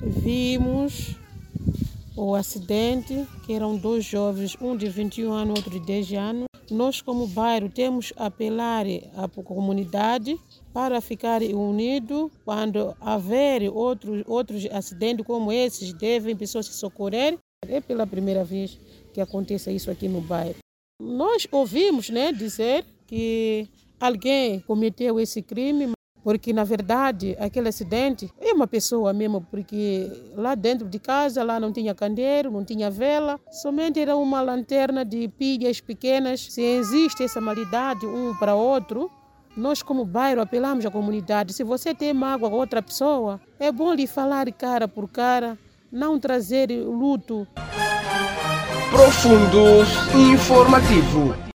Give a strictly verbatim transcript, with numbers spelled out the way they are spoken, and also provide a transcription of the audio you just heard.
vimos o acidente, que eram dois jovens, um de vinte e um anos, outro de dez anos. Nós, como bairro, temos a apelar à comunidade para ficar unido. Quando haver outros, outros acidentes como esses, devem pessoas se socorrer. É pela primeira vez que acontece isso aqui no bairro. Nós ouvimos, né, dizer que alguém cometeu esse crime, porque, na verdade, aquele acidente é uma pessoa mesmo, porque lá dentro de casa lá não tinha candeeiro, não tinha vela, somente era uma lanterna de pilhas pequenas. Se existe essa maldade um para outro, nós como bairro apelamos à comunidade. Se você tem mágoa com outra pessoa, é bom lhe falar cara por cara, não trazer luto. Profundos Informativo.